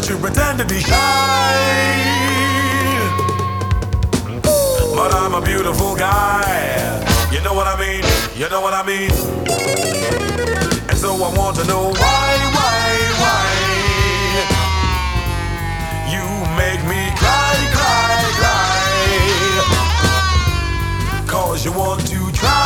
but you pretend to be shy. But I'm a beautiful guy. You know what I mean? You know what I mean? And so I want to know why you make me cry, cry, cry. 'Cause you want to try.